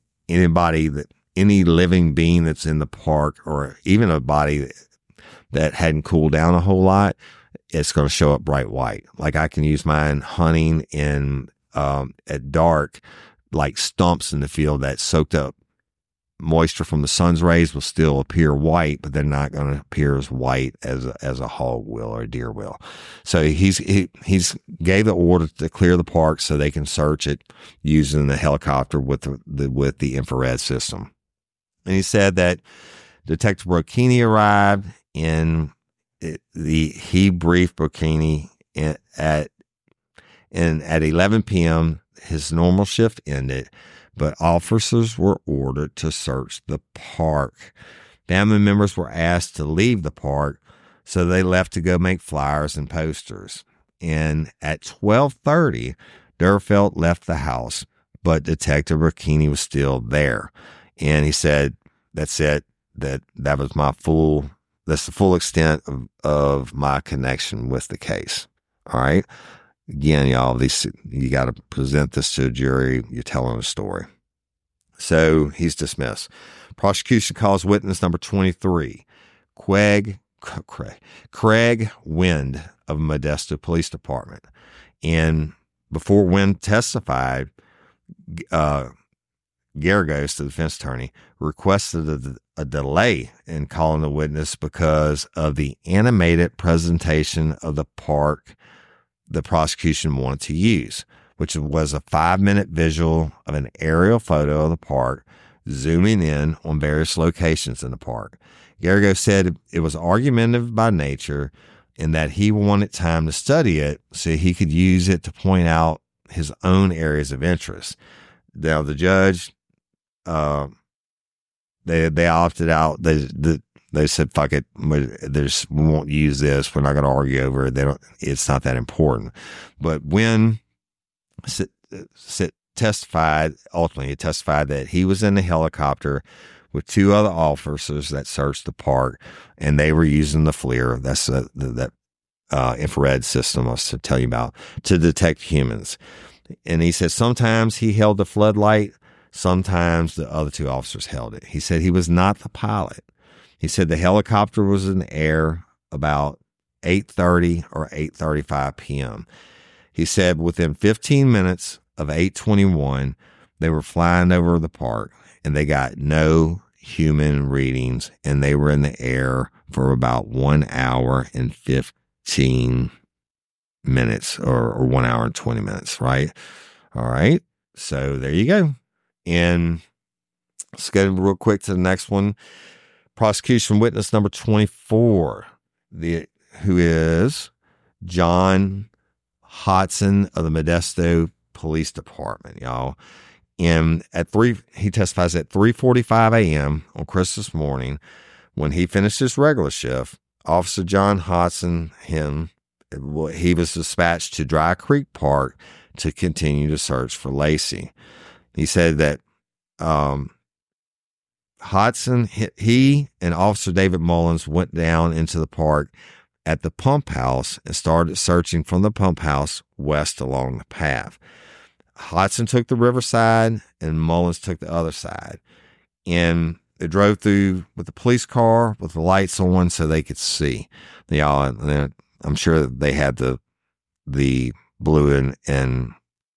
any living being that's in the park, or even a body that hadn't cooled down a whole lot, it's going to show up bright white. Like I can use mine hunting in at dark, like stumps in the field that soaked up moisture from the sun's rays will still appear white, but they're not going to appear as white as a hog will or a deer will. So he's gave the order to clear the park so they can search it using the helicopter with the infrared system. And he said that Detective Brocchini arrived and he briefed Brocchini at 11 p.m. His normal shift ended, but officers were ordered to search the park. Family members were asked to leave the park, so they left to go make flyers and posters. And at 12:30, Dürrfeld left the house, but Detective Brocchini was still there. And he said, that's it. That's the full extent of my connection with the case. All right. Again, y'all, you got to present this to a jury. You're telling a story. So he's dismissed. Prosecution calls witness number 23, Craig Wind of Modesto Police Department. And before Wind testified, Geragos, the defense attorney, requested a delay in calling the witness because of the animated presentation of the park the prosecution wanted to use, which was a 5-minute visual of an aerial photo of the park, zooming in on various locations in the park. Geragos said it was argumentative by nature and that he wanted time to study it so he could use it to point out his own areas of interest. Now, the judge, they opted out. They said, fuck it. We won't use this. We're not going to argue over it. It's not that important. But when testified that he was in the helicopter with 2 other officers that searched the park, and they were using the FLIR. That's that infrared system I was to tell you about, to detect humans. And he said sometimes he held the floodlight, sometimes the other 2 officers held it. He said he was not the pilot. He said the helicopter was in the air about 8:30 or 8:35 p.m. He said within 15 minutes of 8:21, they were flying over the park and they got no human readings, and they were in the air for about 1 hour and 15 minutes or 1 hour and 20 minutes, right? All right. So there you go. And let's go real quick to the next one. Prosecution witness number 24, who is John Hodson of the Modesto Police Department, y'all. And he testifies at 3:45 a.m. on Christmas morning. When he finished his regular shift, Officer John Hodson, he was dispatched to Dry Creek Park to continue to search for Lacey. He said that Hodson, he and Officer David Mullins went down into the park at the pump house and started searching from the pump house west along the path. Hodson took the riverside and Mullins took the other side. And they drove through with the police car with the lights on so they could see. I'm sure they had the blue and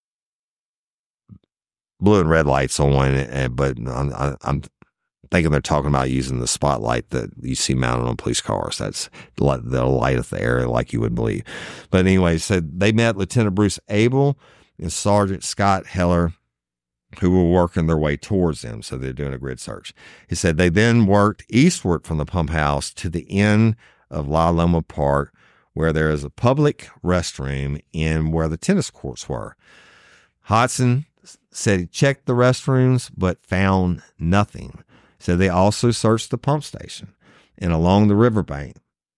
red lights on, but I'm thinking they're talking about using the spotlight that you see mounted on police cars. That's the light of the area like you would believe. But anyway, so they met Lieutenant Bruce Abel and Sergeant Scott Heller, who were working their way towards them. So they're doing a grid search. He said they then worked eastward from the pump house to the end of La Loma Park, where there is a public restroom and where the tennis courts were. Hodson said he checked the restrooms but found nothing. So they also searched the pump station and along the riverbank.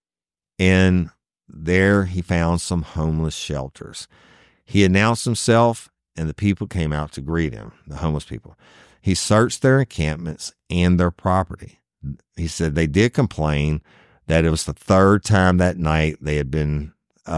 And there he found some homeless shelters. He announced himself, and the people came out to greet him, the homeless people. He searched their encampments and their property. He said they did complain that it was the third time that night they had been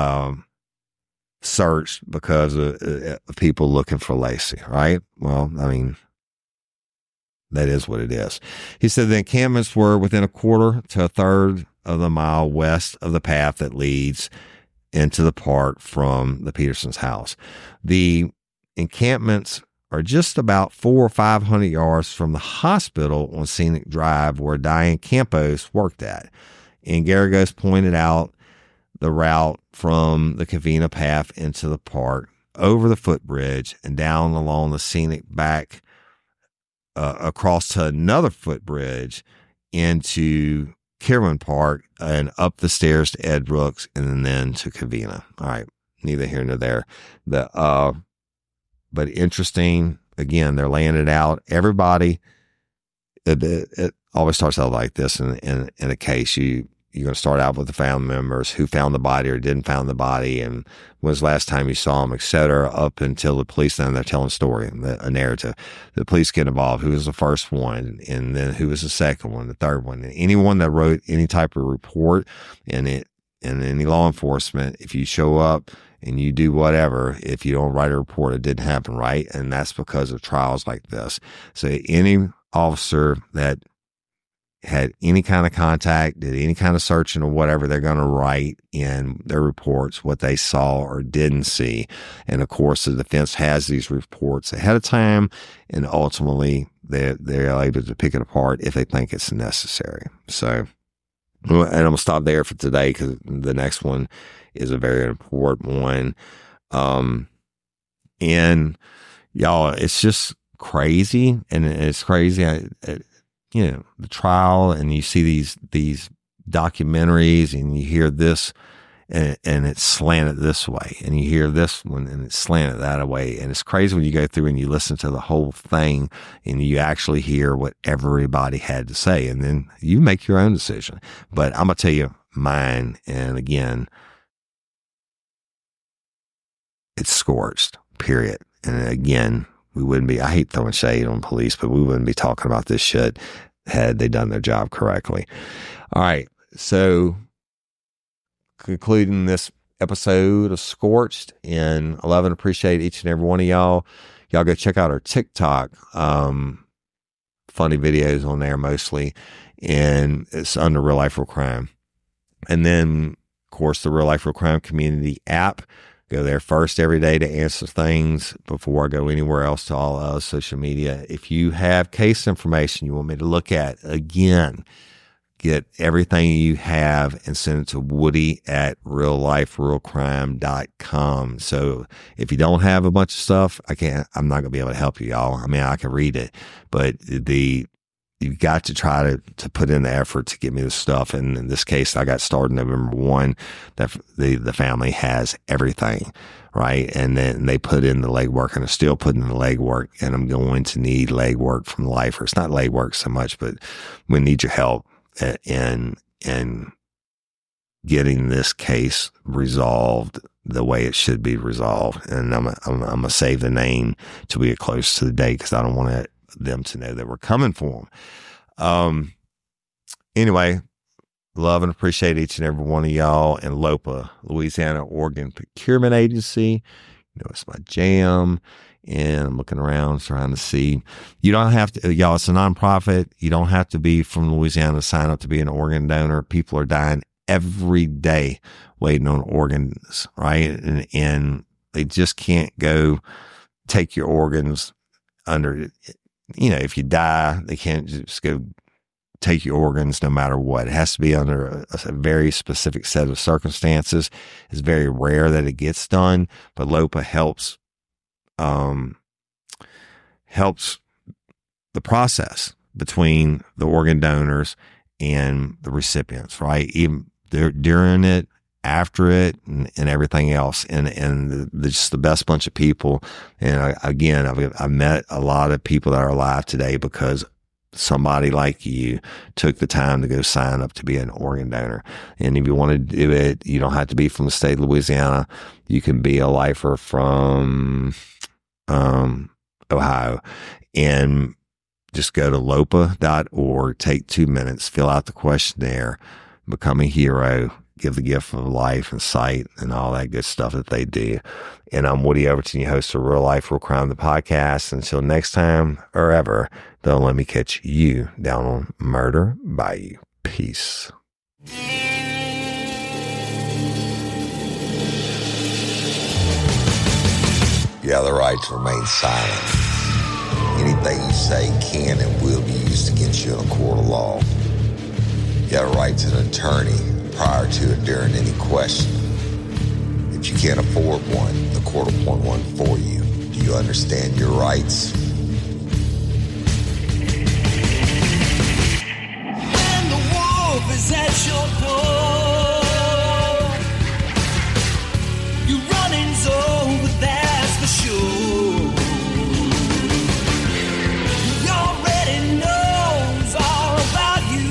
searched because of people looking for Laci, right? Well, I mean, that is what it is. He said the encampments were within a quarter to a third of the mile west of the path that leads into the park from the Petersons' house. The encampments are just about 400 or 500 yards from the hospital on Scenic Drive where Diane Campos worked at. And Geragos pointed out the route from the Covina path into the park, over the footbridge, and down along the scenic back across to another footbridge into Kierland Park and up the stairs to Ed Brooks and then to Covina. All right, neither here nor there. But interesting, again, they're laying it out. Everybody, it always starts out like this in a case. You're going to start out with the family members, who found the body or didn't find the body, and when was the last time you saw them, et cetera, up until the police, then they're telling a story, a narrative. The police get involved. Who was the first one? And then who was the second one, the third one? And anyone that wrote any type of report and any law enforcement, if you show up and you do whatever, if you don't write a report, it didn't happen, right? And that's because of trials like this. So any officer that had any kind of contact, did any kind of searching or whatever, they're going to write in their reports what they saw or didn't see. And of course, the defense has these reports ahead of time, and ultimately they're able to pick it apart if they think it's necessary. So, and I'm going to stop there for today because the next one is a very important one. And y'all, it's just crazy. And it's crazy. The trial, and you see these documentaries, and you hear this, and it's slanted this way, and you hear this one, and it's slanted that way. And it's crazy when you go through and you listen to the whole thing, and you actually hear what everybody had to say, and then you make your own decision. But I'm going to tell you mine, and again, it's scorched, period. And again, we wouldn't be, I hate throwing shade on police, but we wouldn't be talking about this shit had they done their job correctly. All right. So concluding this episode of Scorched in 11, appreciate each and every one of y'all. Y'all go check out our TikTok. Funny videos on there mostly. And it's under Real Life Real Crime. And then, of course, the Real Life Real Crime Community app. Go there first every day to answer things before I go anywhere else to all other social media. If you have case information you want me to look at, again, get everything you have and send it to woody@realliferealcrime.com. So if you don't have a bunch of stuff, I'm not going to be able to help you, y'all. I mean, I can read it, but you've got to try to put in the effort to get me the stuff. And in this case, I got started November 1. That the family has everything, right? And then they put in the legwork, and are still putting in the legwork. And I'm going to need legwork from the lifers. Not legwork so much, but we need your help in getting this case resolved the way it should be resolved. And I'm gonna save the name till we get close to the date, because I don't want them to know that we're coming for them. Anyway, love and appreciate each and every one of y'all. And LOPA, Louisiana Organ Procurement Agency, it's my jam. And I'm looking around, trying to see. You don't have to, y'all, it's a nonprofit. You don't have to be from Louisiana to sign up to be an organ donor. People are dying every day waiting on organs, right? And they just can't go take your organs under, if you die, they can't just go take your organs no matter what. It has to be under a very specific set of circumstances. It's very rare that it gets done, but LOPA helps the process between the organ donors and the recipients, right? Even during it, after it, and everything else. And just the best bunch of people. And again, I've met a lot of people that are alive today because somebody like you took the time to go sign up to be an organ donor. And if you want to do it, you don't have to be from the state of Louisiana. You can be a lifer from Ohio, and just go to LOPA.org, take 2 minutes, fill out the questionnaire, become a hero, give the gift of life and sight and all that good stuff that they do. And I'm Woody Overton, your host of Real Life, Real Crime, the podcast. Until next time or ever, don't let me catch you down on Murder Bayou. Peace. You have the right to remain silent. Anything you say can and will be used against you in a court of law. You have a right to an attorney prior to and during any question. If you can't afford one, the court will appoint one for you. Do you understand your rights? When the wolf is at your door, you running's over, that's for sure. He already knows all about you.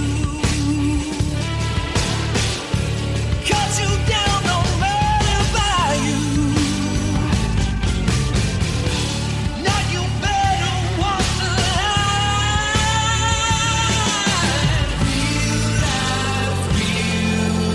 Cut you down no matter by you. Now you better walk the line. Real life, real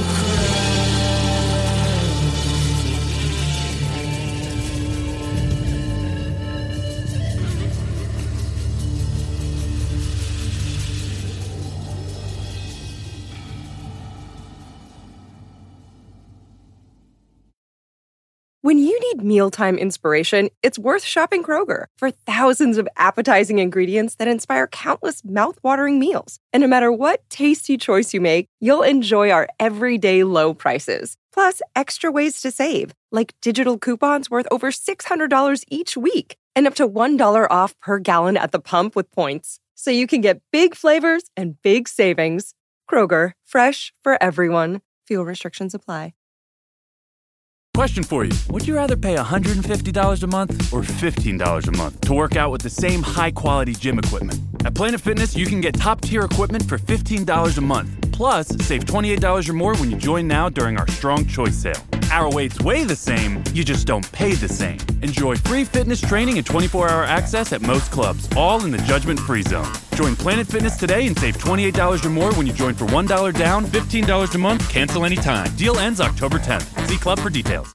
When you need mealtime inspiration, it's worth shopping Kroger for thousands of appetizing ingredients that inspire countless mouth-watering meals. And no matter what tasty choice you make, you'll enjoy our everyday low prices. Plus, extra ways to save, like digital coupons worth over $600 each week and up to $1 off per gallon at the pump with points. So you can get big flavors and big savings. Kroger, fresh for everyone. Fuel restrictions apply. Question for you. Would you rather pay $150 a month or $15 a month to work out with the same high-quality gym equipment? At Planet Fitness, you can get top-tier equipment for $15 a month. Plus, save $28 or more when you join now during our Strong Choice sale. Our weights weigh the same, you just don't pay the same. Enjoy free fitness training and 24-hour access at most clubs, all in the judgment-free zone. Join Planet Fitness today and save $28 or more when you join for $1 down, $15 a month, cancel anytime. Deal ends October 10th. See club for details.